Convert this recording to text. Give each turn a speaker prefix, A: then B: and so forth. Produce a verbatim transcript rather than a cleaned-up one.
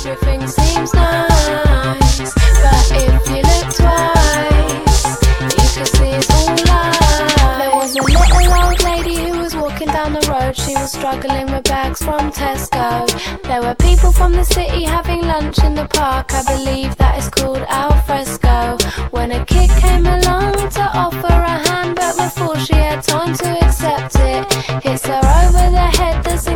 A: everything seems nice. But if you look twice, you can see it's all lies. There was a little old lady who was walking down the road. She was struggling with bags from Tesco. There were people from the city having lunch in the park. I believe that is called al fresco. When a kid came along to offer a hand, but before she had time to accept it, hits her over the head. There's